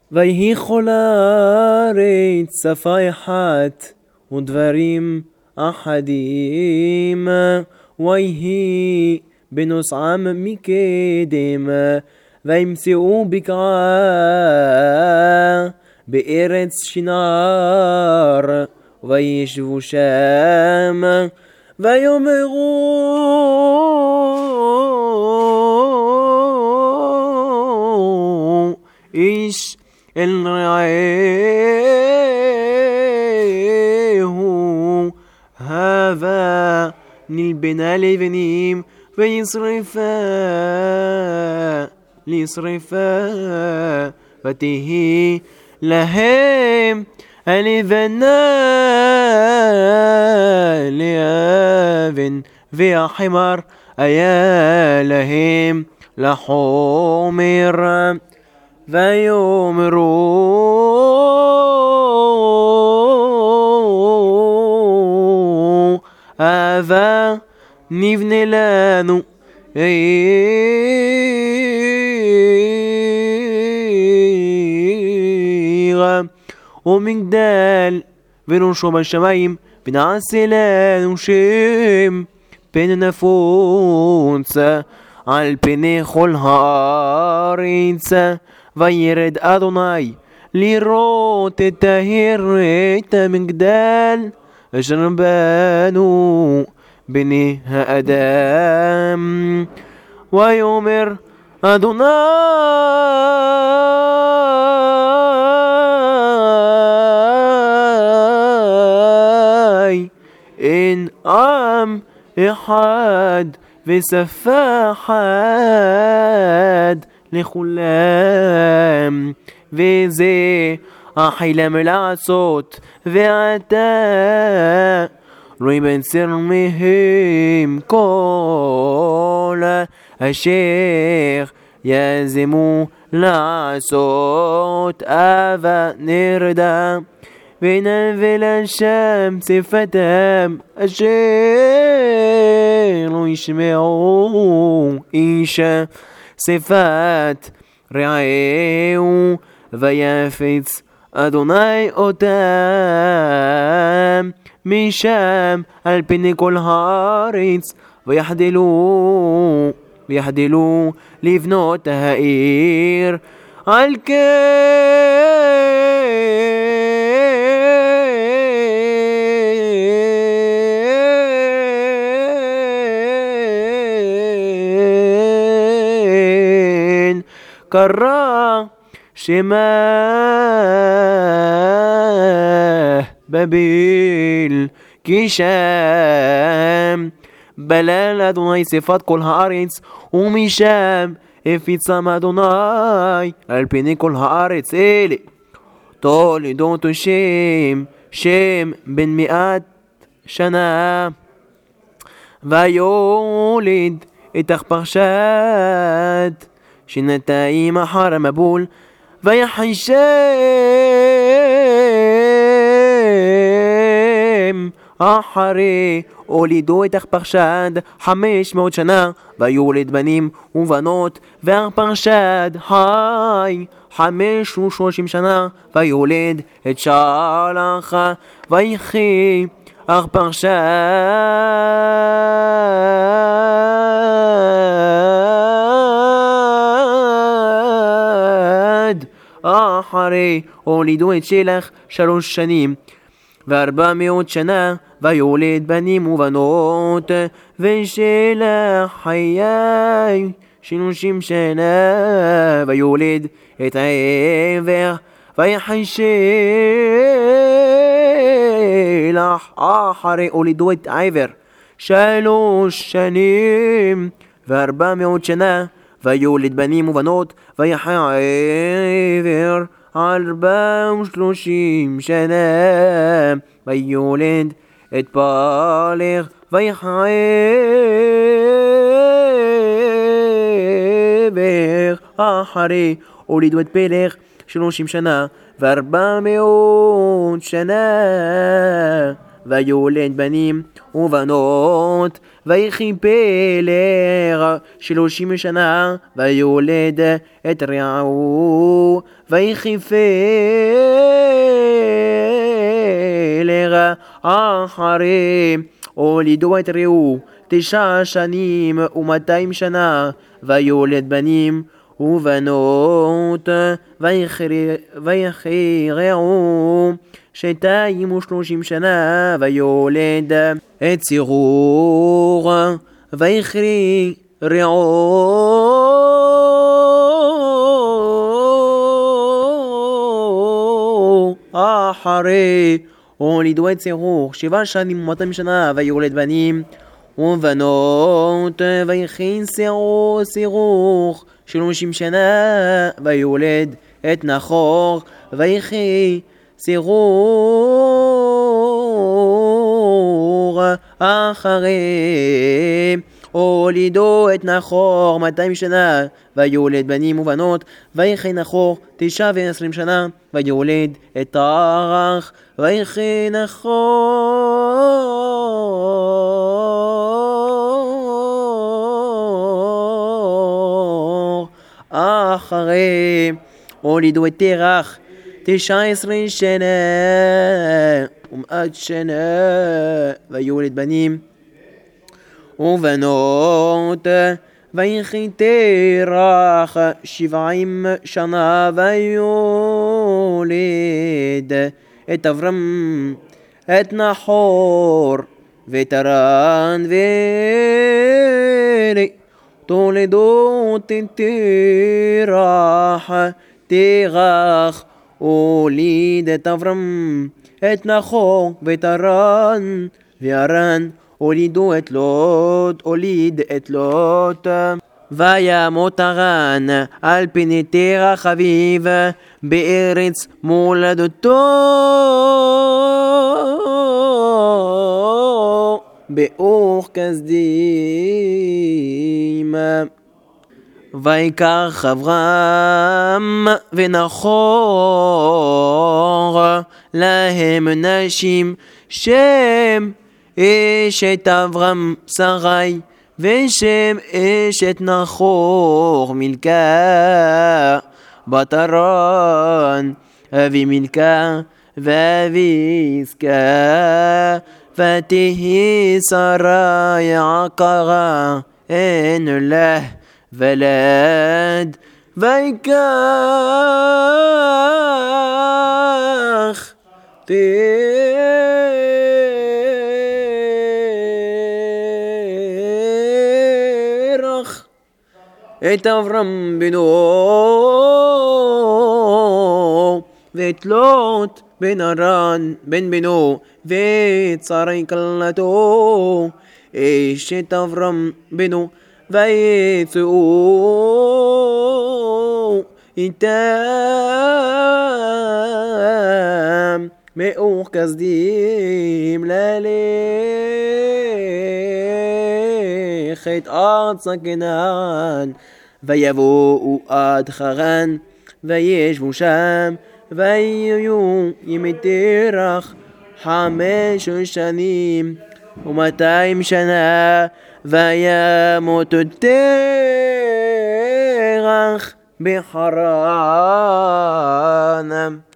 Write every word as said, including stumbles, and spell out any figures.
ויהי כל הארץ שפה אחת ודברים אחדים, ויהי בנוסעם מקדם, וימצאו בקעה בארץ שנער, וישבו שם, ויאמרו איש אל רעהו, הבה נלבנה לבנים וישרפה לשרפה, ותהי להם הלבנה לאבן, והחמר היה להם לחומר. ויאמרו הבה נבנה לנו עיר ומגדל וראשו בשמיים, ונעשה לנו שם פן נפוץ על פני כל הארץ. וירד אדוני לראות את את המגדל אשר בנו בני האדם. ויאמר אדוני אין עם אחד ושפה אחת לכולם, וזה החילם לעשות, ואתה לא יבצר מהם כל אשר יזמו לעשות. אבה נרדה ונבל השם שפתם, אשר לא ישמעו איש שפת רעהו, ויפץ אדוני אותם משם על פני כל הארץ, ויחדלו ויחדלו לבנות העיר. על כן קרא שמה בבל, כי שם בלל אדוני שפת כל הארץ, ומשם הפיצם אדוני על פני כל הארץ. אלה תולדות שם, שם בן מאת שנה, ויולד את ארפחשד שנתיים אחר המבול, ויחי שם אחרי הולידו את ארפחשד חמש מאות שנה, ויולד בנים ובנות. וארפחשד חי חמש ושלושים שנה, ויולד את שלח. ויחי ארפחשד אחרי הולידו את שלח שלוש שנים וארבע מאות שנה, ויולד בנים ובנות. ושלח חיה שלושים שנה, ויולד את העבר. ויחי שלח אחרי הולידו את העבר שלוש שנים וארבע מאות שנה, ויולד בנים ובנות. ויחי העבר ארבע ושלושים שנה, ויולד את פלח. ויחי העבר אחרי הולידו את פלח שלושים שנה וארבע מאות שנה, ויולד בנים ובנות, ויחי פלר שלושים שנה, ויולד את רעהו, ויחי פלר אחרי הולידו את רעהו תשע שנים ומאתיים שנה, ויולד בנים ובנות, ויחי רעהו שתיים ושלושים שנה, ויולד את צרור, ויחי רעהו אחרי הולידו את צרור שבע שנים ומאתיים שנה, ויולד בנים ובנות, ויחי צרור שלושים שנה, ויולד את נחור, ויחי צרור אחרי הולידו את נחור מאתיים שנה, ויולד בנים ובנות, ויחי נחור תשע ועשרים שנה, ויולד את תרח, ויחי נחור אחרי הולידו את תרח תשע עשרה שנה ומאת שנה, ויולד בנים ובנות, ויחי תרח שבעים שנה, ויולד את אברהם את נחור ואת הרן ולי, תולדות תרח. תרח הוליד את אברהם את נחור ואת הרן, והרן הולידו את לוט, הוליד את לוט. וימות הרן על פני תרח אביו בארץ מולדתו, באור כסדים. ויקח אברהם ונחור להם נשים, שם אשת אברהם שרי, ושם אשת נחור מילכה, בת הרן אבי מילכה ואבי עסקה, ותהי שרי עקרה אין לה ולד, ויקח תרח את אברהם בנו ואת לוט בן הרן בן בנו, ואת שרי כלתו אשת אברהם בנו, ויצאו איתם מאור כסדים ללכת ארצה כנען, ויבואו עד חרן וישבו שם, ויהיו ימי תרח חמש שנים ומאתיים שנה, וימות תרח בחרן.